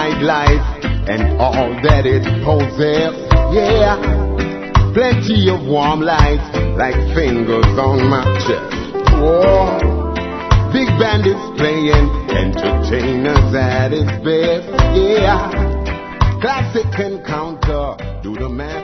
nightlife and all that it possesses. Yeah, plenty of warm lights like fingers on my chest. Oh, big band is playing, entertainers at its best. Yeah, classic encounter, do the man.